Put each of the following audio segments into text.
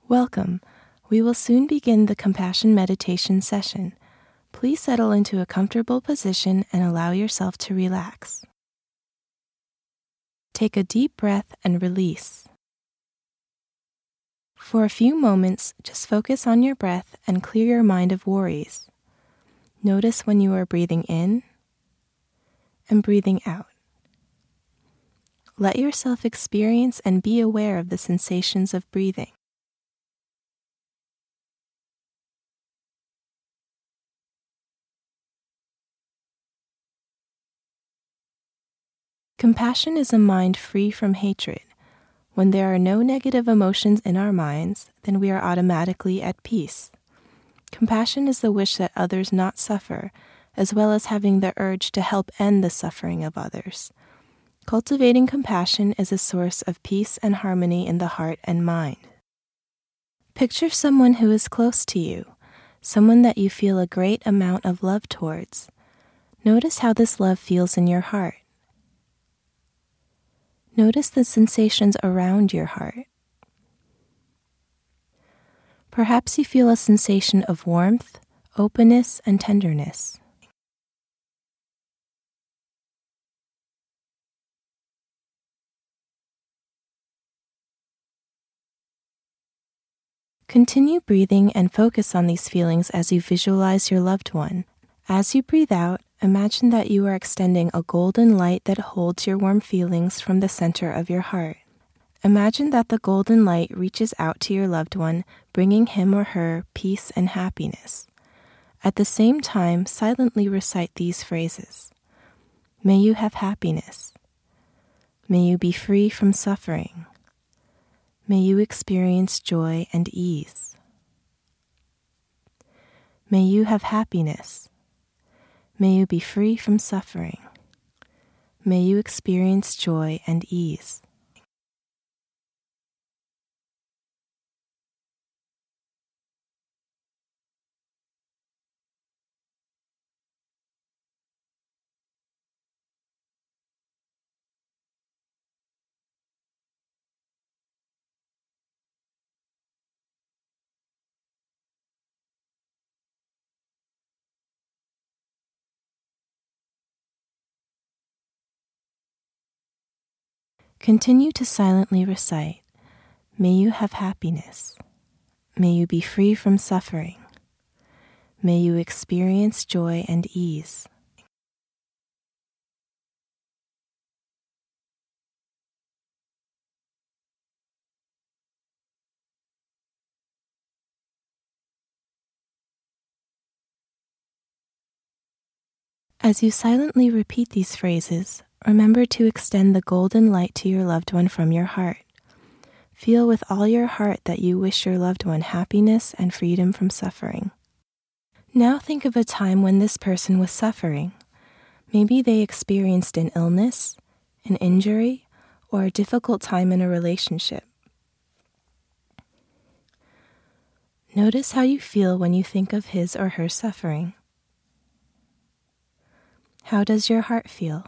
Welcome. We will soon begin the compassion meditation session. Please settle into a comfortable position and allow yourself to relax. Take a deep breath and release. For a few moments, just focus on your breath and clear your mind of worries. Notice when you are breathing in and breathing out. Let yourself experience and be aware of the sensations of breathing. Compassion is a mind free from hatred. When there are no negative emotions in our minds, then we are automatically at peace. Compassion is the wish that others not suffer, as well as having the urge to help end the suffering of others. Cultivating compassion is a source of peace and harmony in the heart and mind. Picture someone who is close to you, someone that you feel a great amount of love towards. Notice how this love feels in your heart. Notice the sensations around your heart. Perhaps you feel a sensation of warmth, openness, and tenderness. Continue breathing and focus on these feelings as you visualize your loved one. As you breathe out, imagine that you are extending a golden light that holds your warm feelings from the center of your heart. Imagine that the golden light reaches out to your loved one, bringing him or her peace and happiness. At the same time, silently recite these phrases. May you have happiness. May you be free from suffering. May you experience joy and ease. May you have happiness. May you be free from suffering. May you experience joy and ease. Continue to silently recite, may you have happiness. May you be free from suffering. May you experience joy and ease. As you silently repeat these phrases, remember to extend the golden light to your loved one from your heart. Feel with all your heart that you wish your loved one happiness and freedom from suffering. Now think of a time when this person was suffering. Maybe they experienced an illness, an injury, or a difficult time in a relationship. Notice how you feel when you think of his or her suffering. How does your heart feel?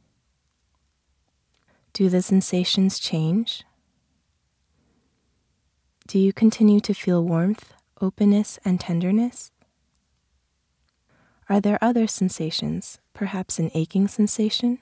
Do the sensations change? Do you continue to feel warmth, openness, and tenderness? Are there other sensations, perhaps an aching sensation?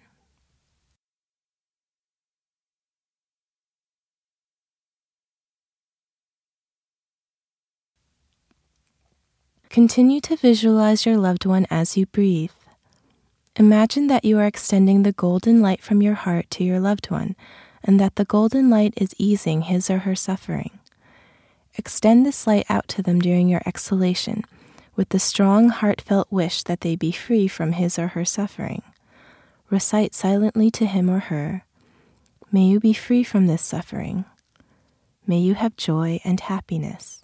Continue to visualize your loved one as you breathe. Imagine that you are extending the golden light from your heart to your loved one, and that the golden light is easing his or her suffering. Extend this light out to them during your exhalation, with the strong, heartfelt wish that they be free from his or her suffering. Recite silently to him or her, may you be free from this suffering. May you have joy and happiness.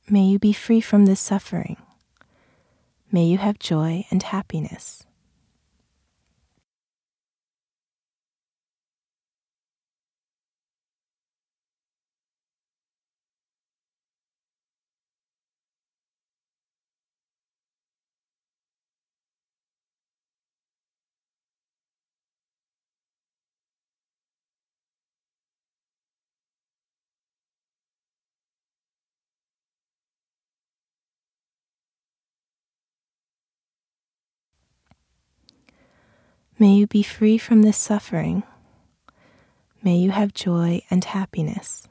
May you be free from this suffering. May you have joy and happiness. May you be free from this suffering. May you have joy and happiness.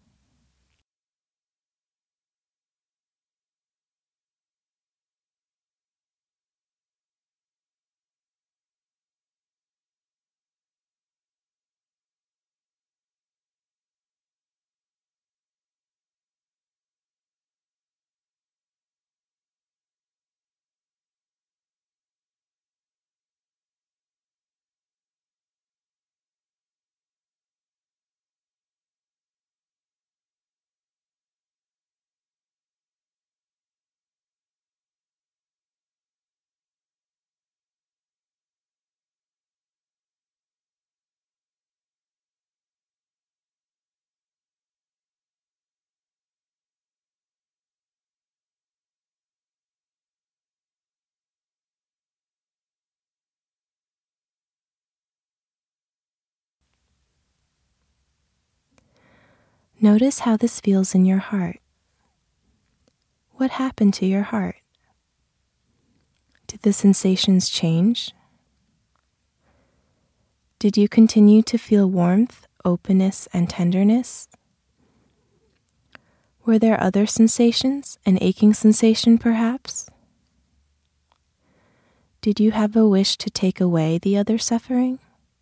Notice how this feels in your heart. What happened to your heart? Did the sensations change? Did you continue to feel warmth, openness, and tenderness? Were there other sensations, an aching sensation perhaps? Did you have a wish to take away the other suffering?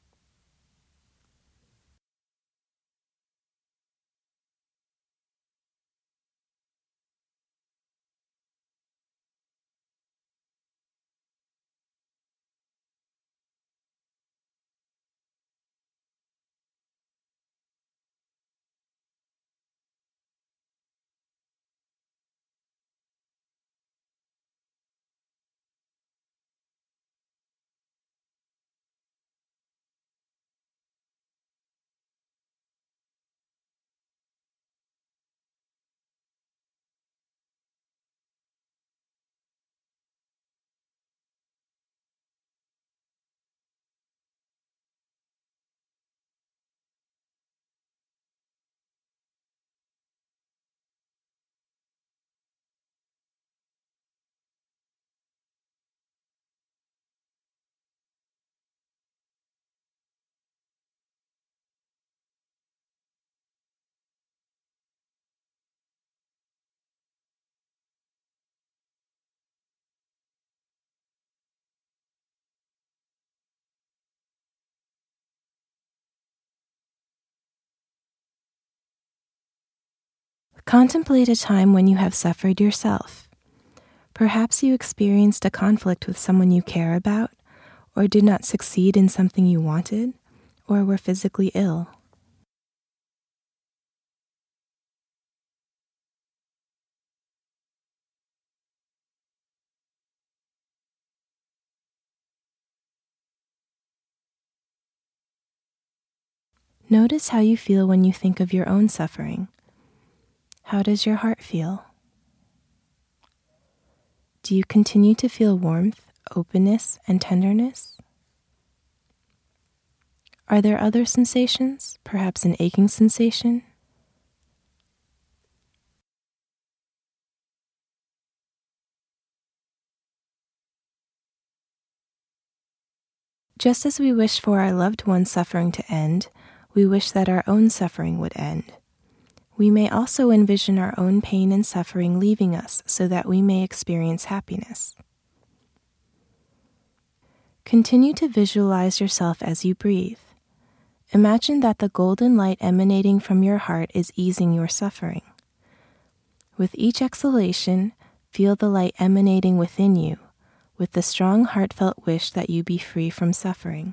Contemplate a time when you have suffered yourself. Perhaps you experienced a conflict with someone you care about, or did not succeed in something you wanted, or were physically ill. Notice how you feel when you think of your own suffering. How does your heart feel? Do you continue to feel warmth, openness, and tenderness? Are there other sensations, perhaps an aching sensation? Just as we wish for our loved one's suffering to end, we wish that our own suffering would end. We may also envision our own pain and suffering leaving us so that we may experience happiness. Continue to visualize yourself as you breathe. Imagine that the golden light emanating from your heart is easing your suffering. With each exhalation, feel the light emanating within you, with the strong heartfelt wish that you be free from suffering.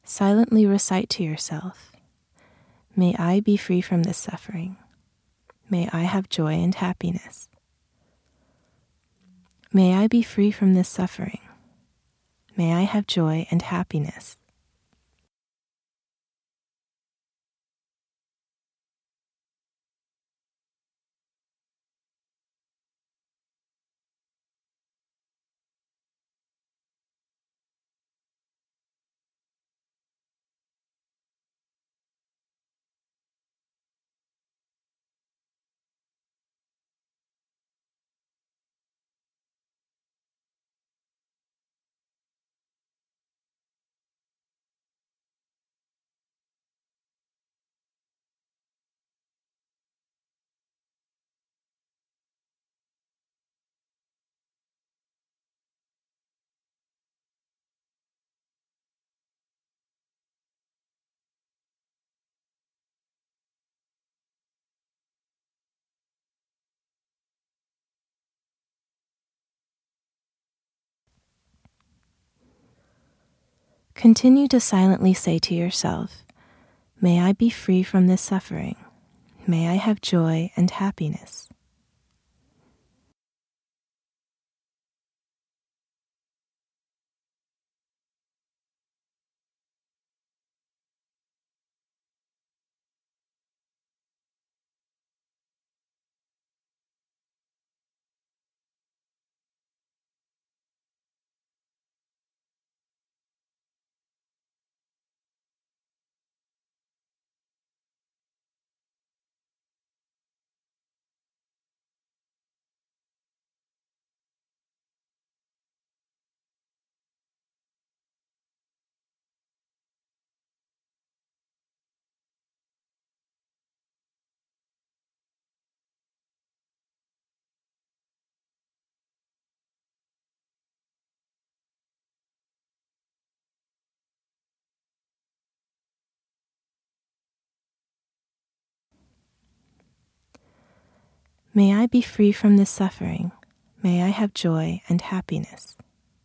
Silently recite to yourself, "May I be free from this suffering. may I have joy and happiness. May I be free from this suffering. May I have joy and happiness. Continue to silently say to yourself, may I be free from this suffering. May I have joy and happiness. May I be free from this suffering. May I have joy and happiness.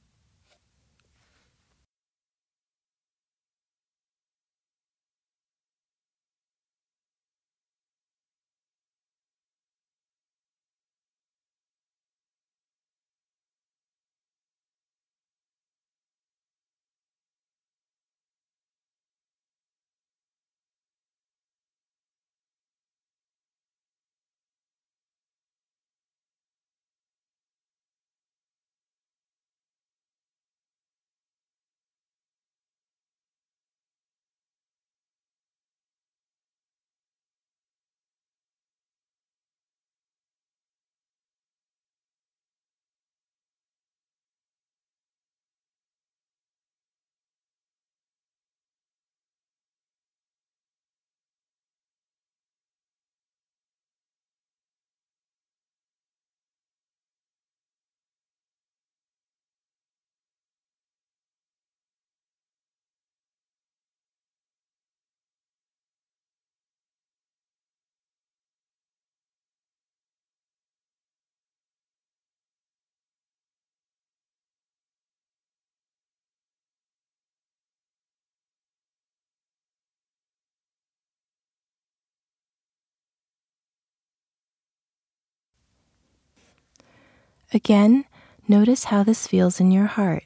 Again, notice how this feels in your heart.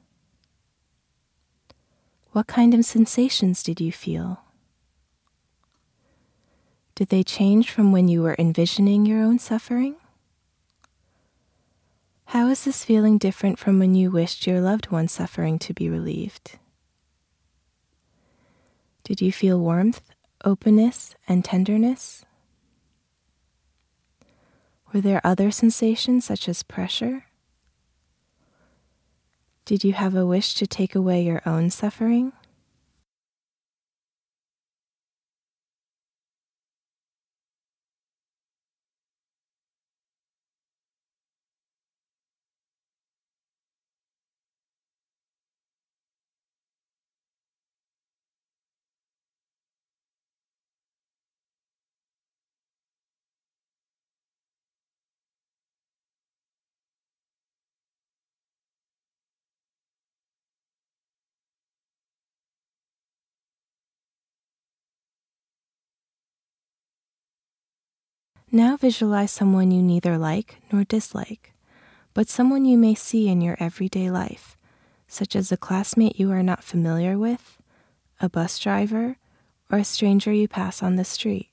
What kind of sensations did you feel? Did they change from when you were envisioning your own suffering? How is this feeling different from when you wished your loved one's suffering to be relieved? Did you feel warmth, openness, and tenderness? Were there other sensations such as pressure? Did you have a wish to take away your own suffering? Now visualize someone you neither like nor dislike, but someone you may see in your everyday life, such as a classmate you are not familiar with, a bus driver, or a stranger you pass on the street.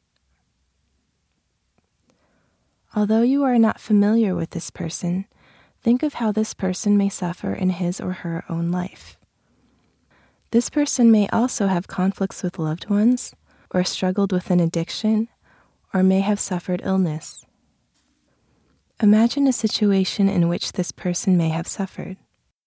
Although you are not familiar with this person, think of how this person may suffer in his or her own life. This person may also have conflicts with loved ones, or struggled with an addiction, or may have suffered illness. Imagine a situation in which this person may have suffered.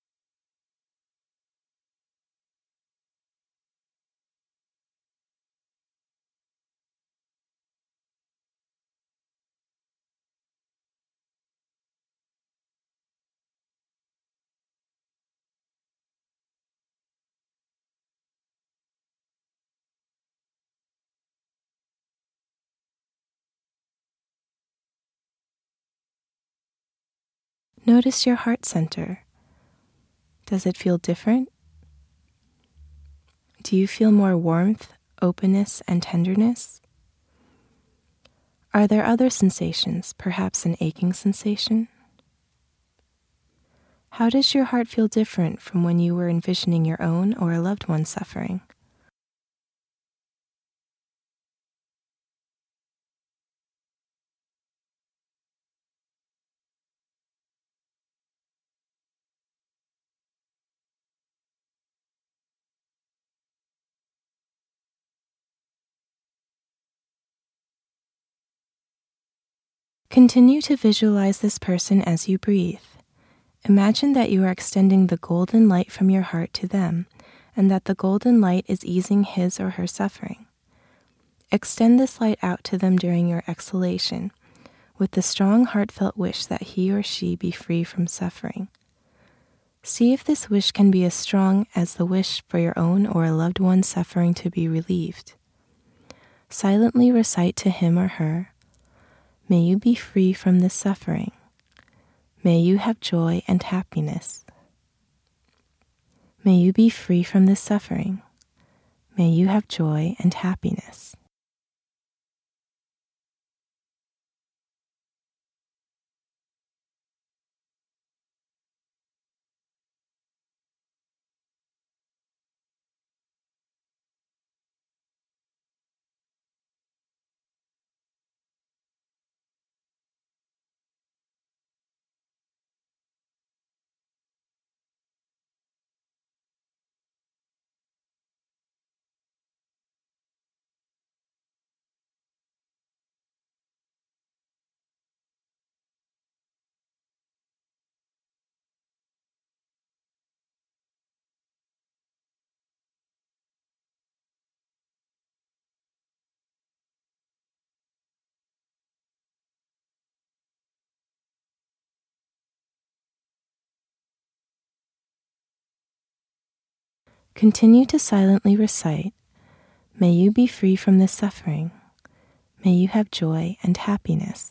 Notice your heart center. Does it feel different? Do you feel more warmth, openness, and tenderness? Are there other sensations, perhaps an aching sensation? How does your heart feel different from when you were envisioning your own or a loved one's suffering? Continue to visualize this person as you breathe. Imagine that you are extending the golden light from your heart to them, and that the golden light is easing his or her suffering. Extend this light out to them during your exhalation, with the strong heartfelt wish that he or she be free from suffering. See if this wish can be as strong as the wish for your own or a loved one's suffering to be relieved. Silently recite to him or her, "May you be free from this suffering. May you have joy and happiness. May you be free from this suffering. May you have joy and happiness." Continue to silently recite, "May you be free from this suffering. May you have joy and happiness."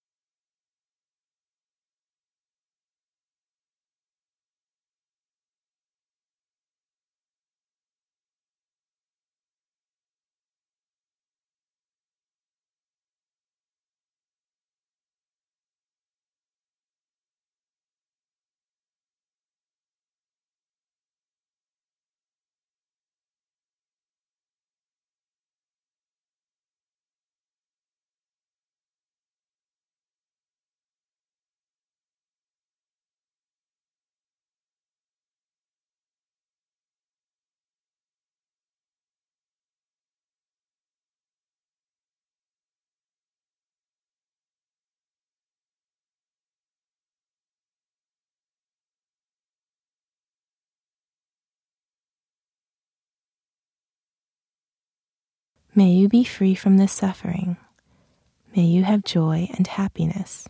May you be free from this suffering. May you have joy and happiness.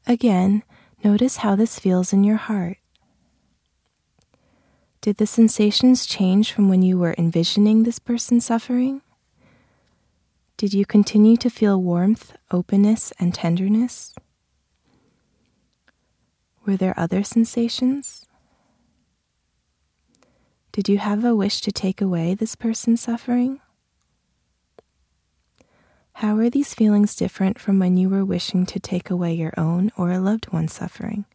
Again, notice how this feels in your heart. Did the sensations change from when you were envisioning this person suffering? Did you continue to feel warmth, openness, and tenderness? Were there other sensations? Did you have a wish to take away this person's suffering? How are these feelings different from when you were wishing to take away your own or a loved one's suffering?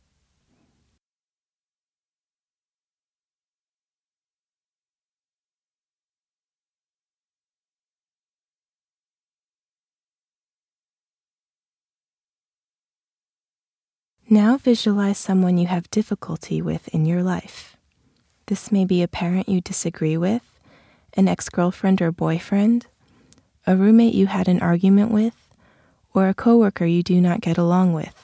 Now visualize someone you have difficulty with in your life. This may be a parent you disagree with, an ex-girlfriend or boyfriend, a roommate you had an argument with, or a coworker you do not get along with.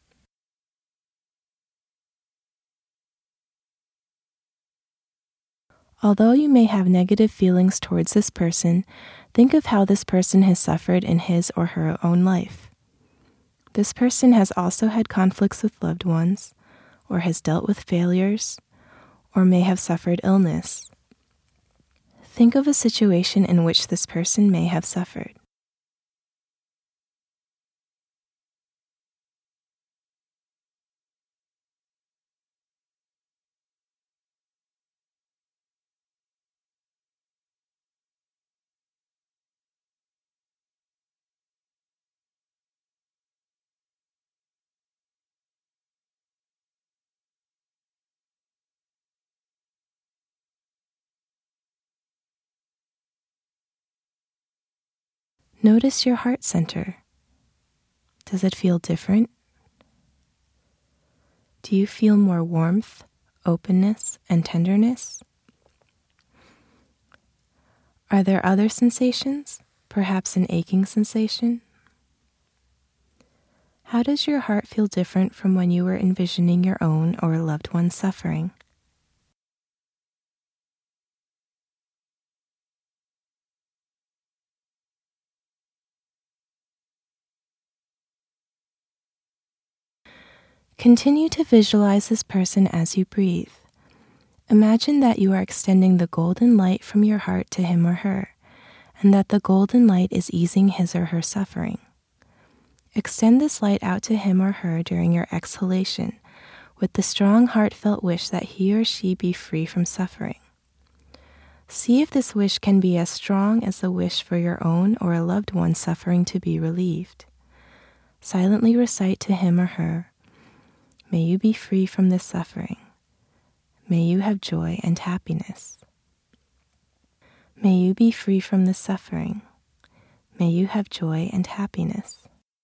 Although you may have negative feelings towards this person, think of how this person has suffered in his or her own life. This person has also had conflicts with loved ones, or has dealt with failures, or may have suffered illness. Think of a situation in which this person may have suffered. Notice your heart center. Does it feel different? Do you feel more warmth, openness, and tenderness? Are there other sensations, perhaps an aching sensation? How does your heart feel different from when you were envisioning your own or a loved one's suffering? Continue to visualize this person as you breathe. Imagine that you are extending the golden light from your heart to him or her, and that the golden light is easing his or her suffering. Extend this light out to him or her during your exhalation, with the strong heartfelt wish that he or she be free from suffering. See if this wish can be as strong as the wish for your own or a loved one's suffering to be relieved. Silently recite to him or her, "May you be free from this suffering. May you have joy and happiness. May you be free from this suffering. May you have joy and happiness."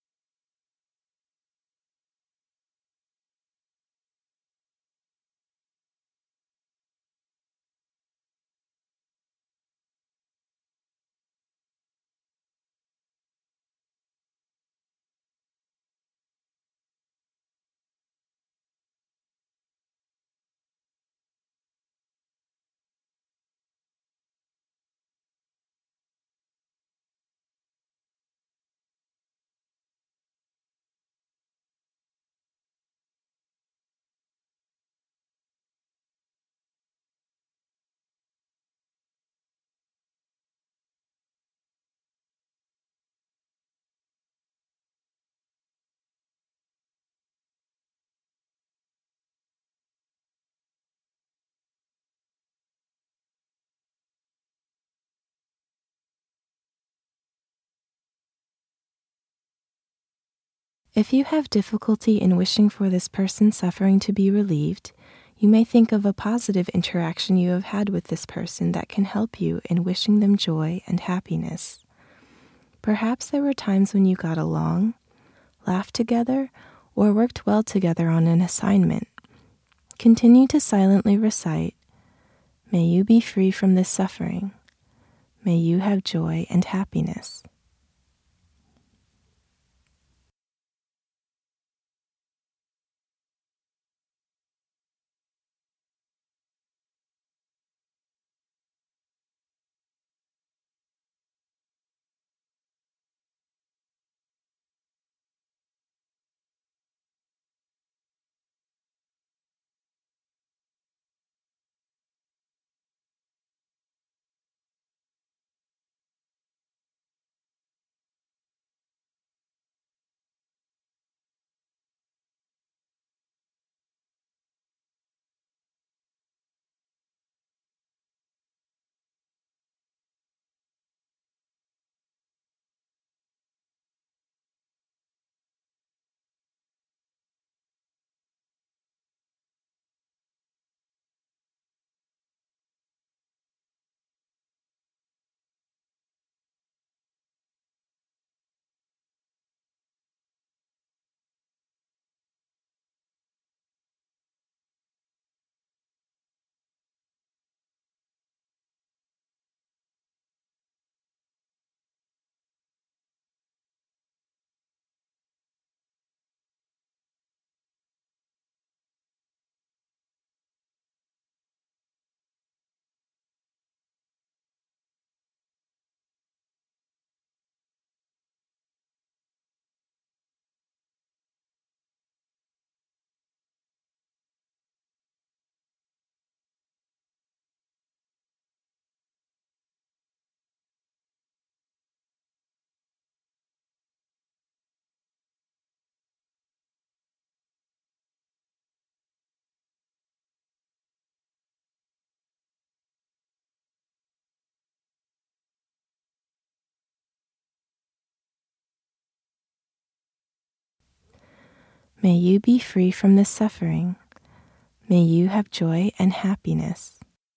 If you have difficulty in wishing for this person's suffering to be relieved, you may think of a positive interaction you have had with this person that can help you in wishing them joy and happiness. Perhaps there were times when you got along, laughed together, or worked well together on an assignment. Continue to silently recite, "May you be free from this suffering. May you have joy and happiness." May you be free from this suffering. May you have joy and happiness.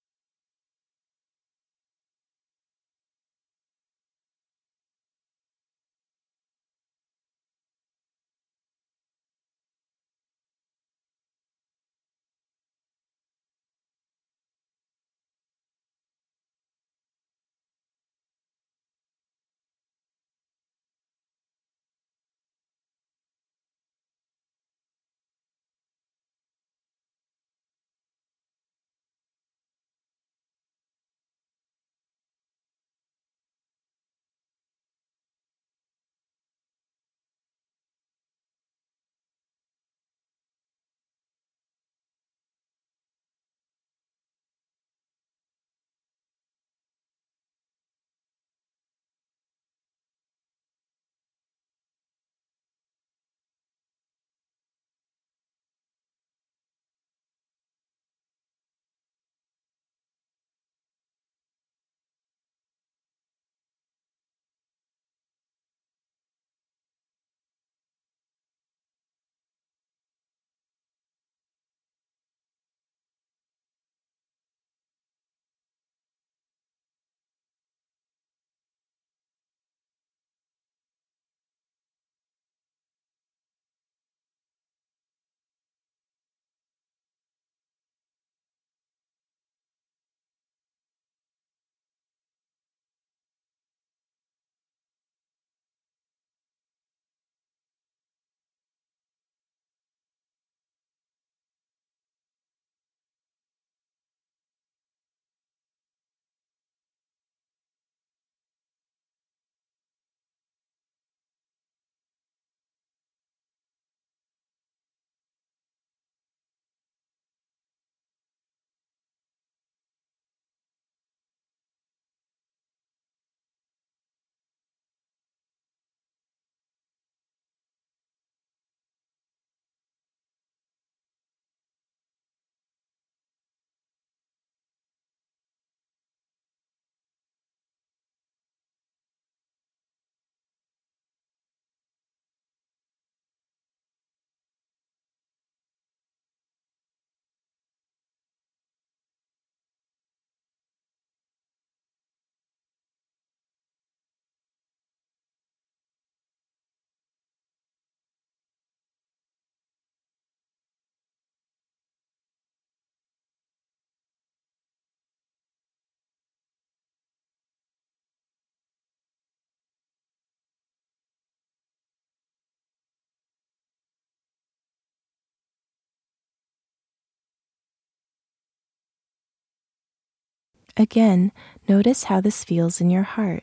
Again, notice how this feels in your heart.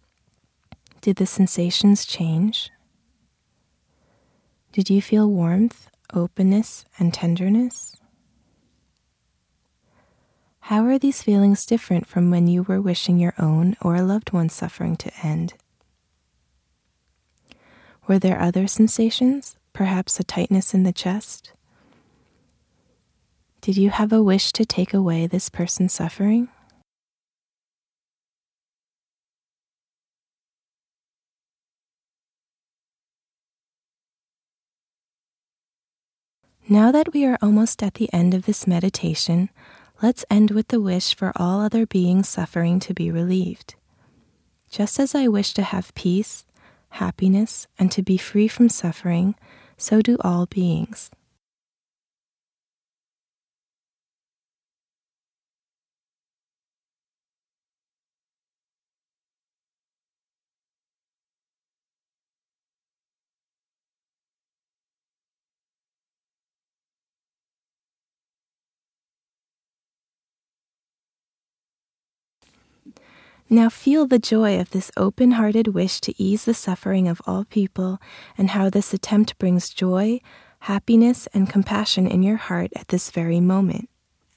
Did the sensations change? Did you feel warmth, openness, and tenderness? How are these feelings different from when you were wishing your own or a loved one's suffering to end? Were there other sensations, perhaps a tightness in the chest? Did you have a wish to take away this person's suffering? Now that we are almost at the end of this meditation, let's end with the wish for all other beings suffering to be relieved. Just as I wish to have peace, happiness, and to be free from suffering, so do all beings. Now feel the joy of this open-hearted wish to ease the suffering of all people and how this attempt brings joy, happiness, and compassion in your heart at this very moment.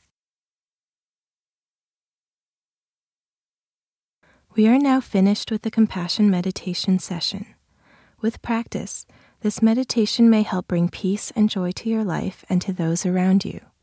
We are now finished with the compassion meditation session. With practice, this meditation may help bring peace and joy to your life and to those around you.